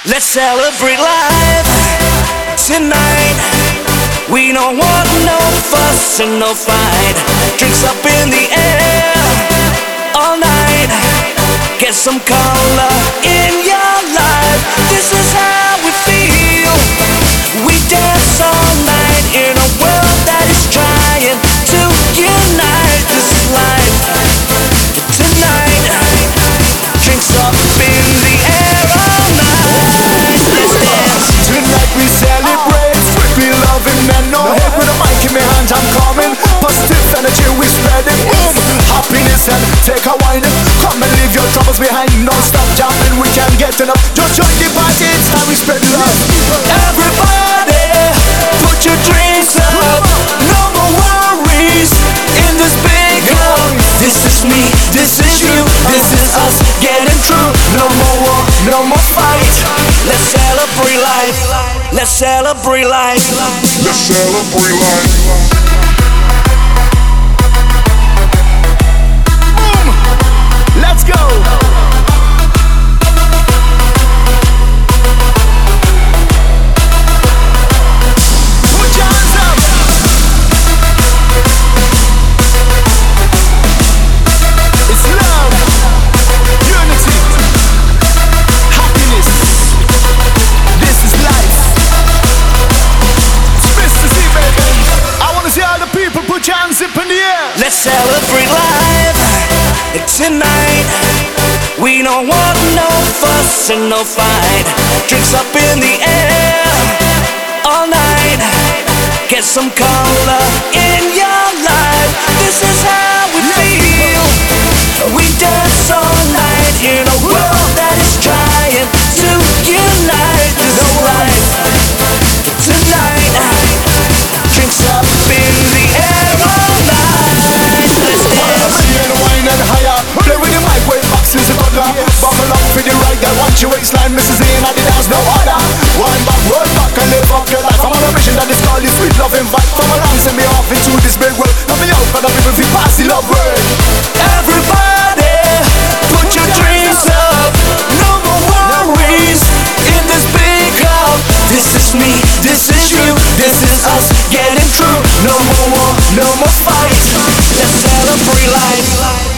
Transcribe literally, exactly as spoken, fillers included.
Let's celebrate life tonight. We don't want no fuss and no fight. Drinks up in the air all night. Get some color in your life. This is how we feel. We dance all night in a world that is trying to unite. This is life tonight. Drinks up in the air all night. Let's dance. Tonight we celebrate. We loving and no hate. With a mic in my hand I'm coming. Positive energy we spreading. Boom, happiness and take a wine. Come and leave your troubles behind. Don't stop jamming, we can get enough. Just join the party, it's time we spread love. Everybody, put your drinks up. No more worries in this big club. This is me, this is you, this is us getting through. No more war, no more fight. Let's celebrate life. Let's celebrate life. Let's celebrate life. Boom, let's go. Let's celebrate life tonight. We don't want no fuss and no fight. Drinks up in the air all night. Get some color in your life. This is how we feel. We dance all night in a world that is trying to unite. This is life tonight. Drinks up in the air all night. Let's dance. Wine and higher. Play with the mic, wave boxes and other. Buckle up for the right guy. Watch your waistline, Missus In and the dance, no other. Wine back, roll back and live up your life. I'm on a mission that is called the sweet love invite. From a long send me off into this big world. Coming out for the people feel pass the love word. Everybody, put your drinks up. No more worries in this big club. This is me, this is you, this is us getting through. No more war, no more fight. Let's celebrate life.